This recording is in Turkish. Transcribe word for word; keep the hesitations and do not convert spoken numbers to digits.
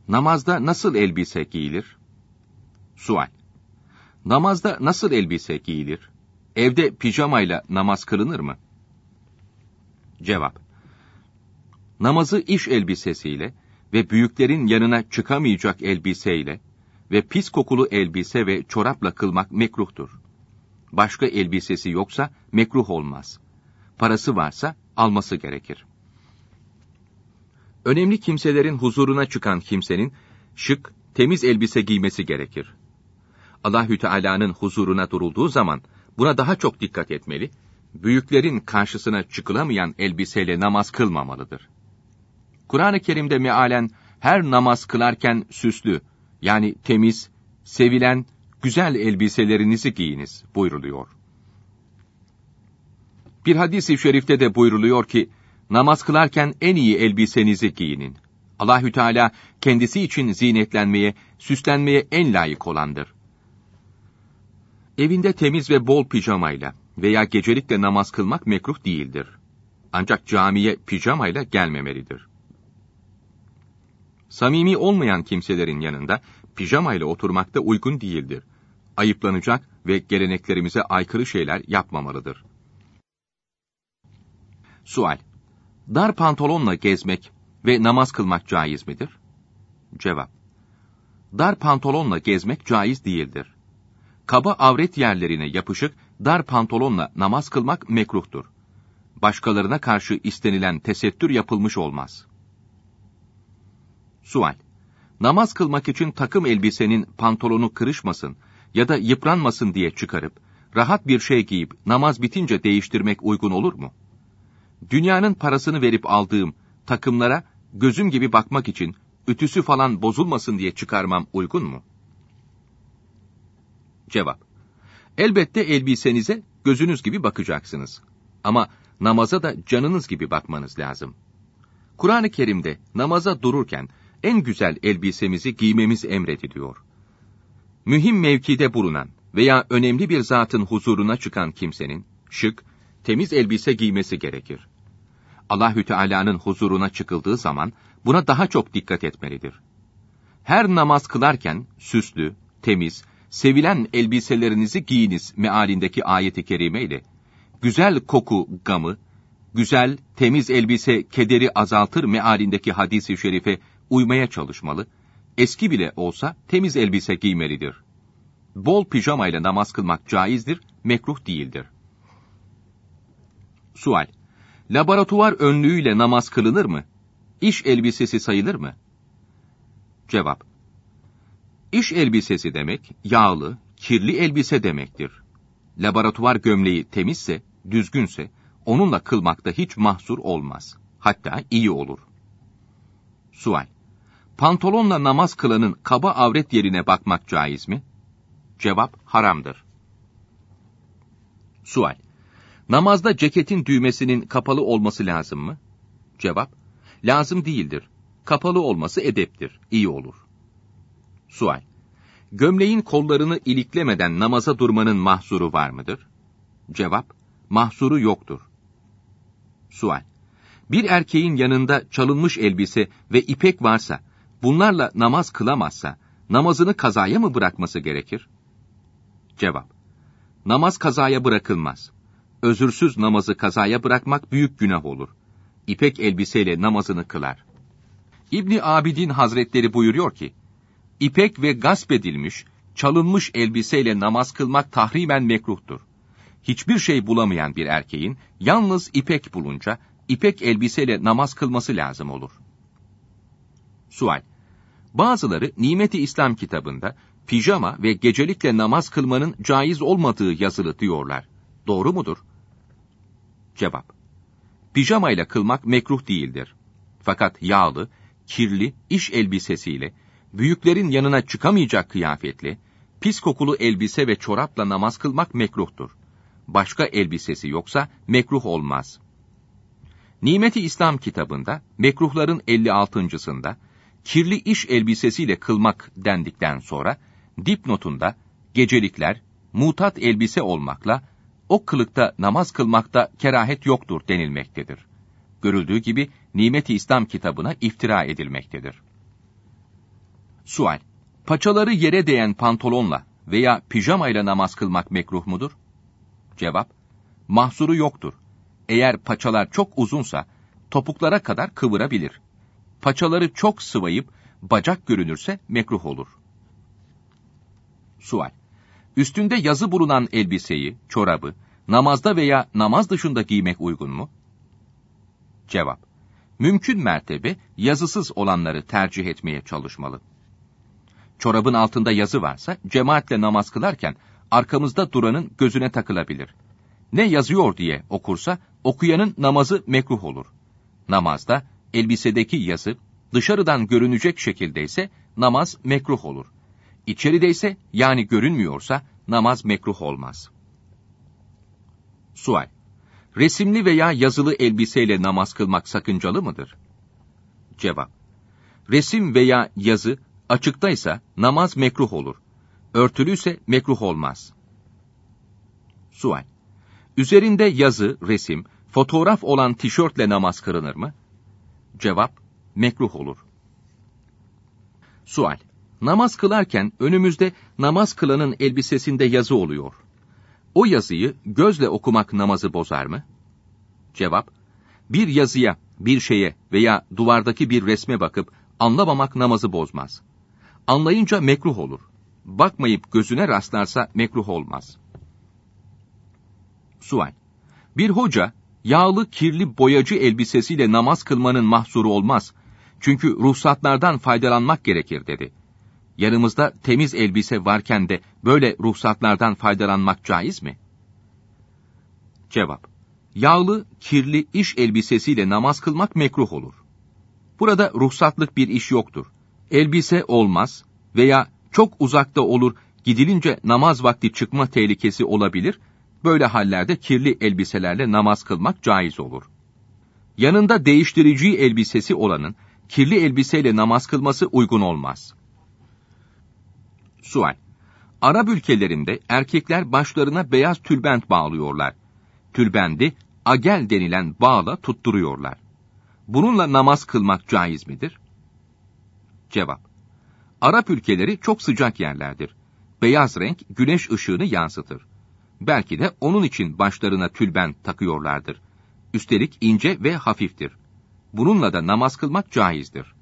Namazda nasıl elbise giyilir? Sual. Namazda nasıl elbise giyilir? Evde pijamayla namaz kılınır mı? Cevap. Namazı iş elbisesiyle ve büyüklerin yanına çıkamayacak elbiseyle ve pis kokulu elbise ve çorapla kılmak mekruhtur. Başka elbisesi yoksa mekruh olmaz. Parası varsa alması gerekir. Önemli kimselerin huzuruna çıkan kimsenin şık, temiz elbise giymesi gerekir. Allahü Teala'nın huzuruna durulduğu zaman buna daha çok dikkat etmeli, büyüklerin karşısına çıkılamayan elbiseyle namaz kılmamalıdır. Kur'an-ı Kerim'de mealen her namaz kılarken süslü, yani temiz, sevilen, güzel elbiselerinizi giyiniz buyruluyor. Bir hadis-i şerifte de buyruluyor ki, namaz kılarken en iyi elbisenizi giyinin. Allahü Teala kendisi için zinetlenmeye, süslenmeye en layık olandır. Evinde temiz ve bol pijamayla veya gecelikle namaz kılmak mekruh değildir. Ancak camiye pijamayla gelmemelidir. Samimi olmayan kimselerin yanında pijamayla oturmak da uygun değildir. Ayıplanacak ve geleneklerimize aykırı şeyler yapmamalıdır. Sual. Dar pantolonla gezmek ve namaz kılmak caiz midir? Cevap. Dar pantolonla gezmek caiz değildir. Kaba avret yerlerine yapışık dar pantolonla namaz kılmak mekruhtur. Başkalarına karşı istenilen tesettür yapılmış olmaz. Sual. Namaz kılmak için takım elbisenin pantolonu kırışmasın ya da yıpranmasın diye çıkarıp, rahat bir şey giyip namaz bitince değiştirmek uygun olur mu? Dünyanın parasını verip aldığım takımlara gözüm gibi bakmak için ütüsü falan bozulmasın diye çıkarmam uygun mu? Cevap. Elbette elbisenize gözünüz gibi bakacaksınız. Ama namaza da canınız gibi bakmanız lazım. Kur'an-ı Kerim'de namaza dururken en güzel elbisemizi giymemiz emrediliyor. Mühim mevkide bulunan veya önemli bir zatın huzuruna çıkan kimsenin şık, temiz elbise giymesi gerekir. Allahü Teala'nın huzuruna çıkıldığı zaman buna daha çok dikkat etmelidir. Her namaz kılarken süslü, temiz, sevilen elbiselerinizi giyiniz mealindeki ayet-i kerime ile güzel koku gamı, güzel, temiz elbise kederi azaltır mealindeki hadis-i şerife uymaya çalışmalı, eski bile olsa temiz elbise giymelidir. Bol pijamayla namaz kılmak caizdir, mekruh değildir. Sual. Laboratuvar önlüğüyle namaz kılınır mı? İş elbisesi sayılır mı? Cevap. İş elbisesi demek, yağlı, kirli elbise demektir. Laboratuvar gömleği temizse, düzgünse, onunla kılmakta hiç mahsur olmaz. Hatta iyi olur. Sual. Pantolonla namaz kılanın kaba avret yerine bakmak caiz mi? Cevap, haramdır. Sual. Namazda ceketin düğmesinin kapalı olması lazım mı? Cevap, lazım değildir. Kapalı olması edeptir, iyi olur. Sual. Gömleğin kollarını iliklemeden namaza durmanın mahsuru var mıdır? Cevap, mahsuru yoktur. Sual. Bir erkeğin yanında çalınmış elbise ve ipek varsa, bunlarla namaz kılamazsa, namazını kazaya mı bırakması gerekir? Cevap. Namaz kazaya bırakılmaz. Özürsüz namazı kazaya bırakmak büyük günah olur. İpek elbiseyle namazını kılar. İbni Abidin Hazretleri buyuruyor ki, İpek ve gasp edilmiş, çalınmış elbiseyle namaz kılmak tahrimen mekruhtur. Hiçbir şey bulamayan bir erkeğin, yalnız ipek bulunca, ipek elbiseyle namaz kılması lazım olur. Sual. Bazıları Nimet-i İslam kitabında, pijama ve gecelikle namaz kılmanın caiz olmadığı yazılı diyorlar. Doğru mudur? Cevap. Pijamayla kılmak mekruh değildir. Fakat yağlı, kirli iş elbisesiyle, büyüklerin yanına çıkamayacak kıyafetle, pis kokulu elbise ve çorapla namaz kılmak mekruhtur. Başka elbisesi yoksa mekruh olmaz. Nimet-i İslam kitabında, mekruhların elli altıncısında, kirli iş elbisesiyle kılmak dendikten sonra, dipnotunda, gecelikler, mutat elbise olmakla, o kılıkta namaz kılmakta kerahet yoktur denilmektedir. Görüldüğü gibi, Nimet-i İslam kitabına iftira edilmektedir. Sual: Paçaları yere değen pantolonla veya pijamayla namaz kılmak mekruh mudur? Cevap: Mahsuru yoktur. Eğer paçalar çok uzunsa topuklara kadar kıvırabilir. Paçaları çok sıvayıp bacak görünürse mekruh olur. Sual: Üstünde yazı bulunan elbiseyi, çorabı namazda veya namaz dışında giymek uygun mu? Cevap: Mümkün mertebe yazısız olanları tercih etmeye çalışmalı. Çorabın altında yazı varsa cemaatle namaz kılarken arkamızda duranın gözüne takılabilir. Ne yazıyor diye okursa okuyanın namazı mekruh olur. Namazda elbisedeki yazı dışarıdan görünecek şekildeyse namaz mekruh olur. İçerideyse, yani görünmüyorsa namaz mekruh olmaz. Sual: Resimli veya yazılı elbiseyle namaz kılmak sakıncalı mıdır? Cevap: Resim veya yazı açıktaysa namaz mekruh olur. Örtülüyse mekruh olmaz. Sual: Üzerinde yazı, resim, fotoğraf olan tişörtle namaz kılınır mı? Cevap: Mekruh olur. Sual: Namaz kılarken önümüzde namaz kılanın elbisesinde yazı oluyor. O yazıyı gözle okumak namazı bozar mı? Cevap: Bir yazıya, bir şeye veya duvardaki bir resme bakıp anlamamak namazı bozmaz. Anlayınca mekruh olur. Bakmayıp gözüne rastlarsa mekruh olmaz. Sual: Bir hoca, yağlı kirli boyacı elbisesiyle namaz kılmanın mahsuru olmaz. Çünkü ruhsatlardan faydalanmak gerekir dedi. Yanımızda temiz elbise varken de böyle ruhsatlardan faydalanmak caiz mi? Cevap: Yağlı, kirli iş elbisesiyle namaz kılmak mekruh olur. Burada ruhsatlık bir iş yoktur. Elbise olmaz veya çok uzakta olur, gidilince namaz vakti çıkma tehlikesi olabilir. Böyle hallerde kirli elbiselerle namaz kılmak caiz olur. Yanında değiştirici elbisesi olanın kirli elbiseyle namaz kılması uygun olmaz. Sual: Arap ülkelerinde erkekler başlarına beyaz tülbent bağlıyorlar. Tülbendi agel denilen bağla tutturuyorlar. Bununla namaz kılmak caiz midir? Cevap: Arap ülkeleri çok sıcak yerlerdir. Beyaz renk güneş ışığını yansıtır. Belki de onun için başlarına tülbent takıyorlardır. Üstelik ince ve hafiftir. Bununla da namaz kılmak caizdir.